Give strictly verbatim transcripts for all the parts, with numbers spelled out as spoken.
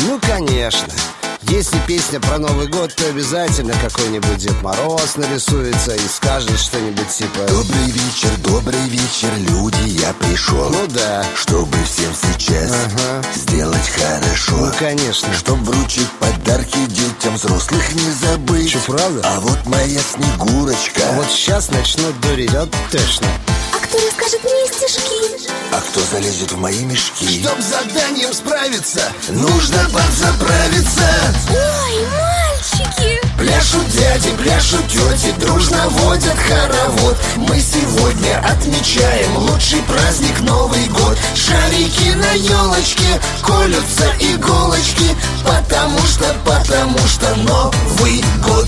Ну, конечно. Если песня про Новый год, то обязательно какой-нибудь Дед Мороз нарисуется и скажет что-нибудь типа: добрый вечер, добрый вечер, люди, я пришел. Ну да. Чтобы всем сейчас ага. сделать хорошо. Ну, конечно. Чтоб вручить подарки детям, взрослых не забыть. Что, правда? А вот моя Снегурочка. А вот сейчас начнут дурить, вот точно. А кто расскажет мне стишки? А кто залезет в мои мешки? Чтоб с заданием справиться, нужно подзаправиться. Ой, мальчики! Пляшут дяди, пляшут тети, дружно водят хоровод. Мы сегодня отмечаем лучший праздник Новый год. Шарики на елочке, колются иголочки, потому что, потому что Новый год.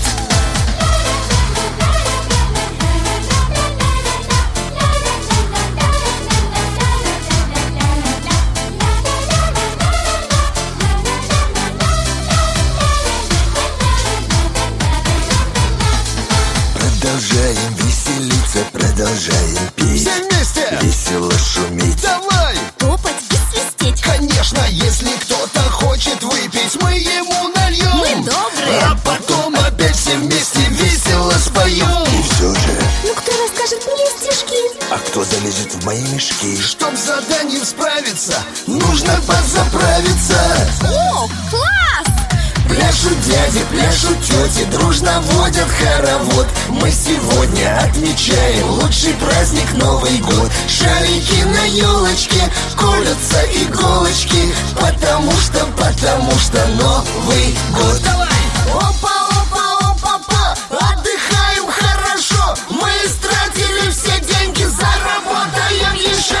Продолжаем веселиться, продолжаем петь. Все вместе! Весело шуметь. Давай! Топать и свистеть. Конечно, если кто-то хочет выпить, мы ему нальем. Мы добрые. А потом опять все вместе весело споем. И все же, ну кто расскажет мне стишки? А кто залезет в мои мешки? Чтоб с заданием справиться, нужно подзаправиться. О, класс! Пляшут дяди, пляшут тети, дружно водят хоровод. Мы сегодня отмечаем лучший праздник Новый год. Шарики на елочке, колются иголочки, потому что, потому что Новый год. Давай! Опа, опа, опа, опа, отдыхаем хорошо. Мы истратили все деньги, заработаем еще.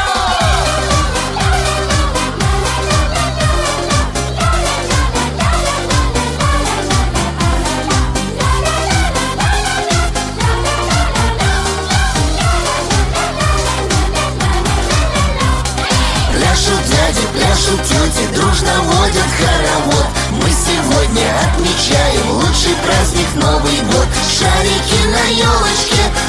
Пляшут дяди, пляшут тети, дружно водят хоровод. Мы сегодня отмечаем лучший праздник Новый год. Шарики на елочке,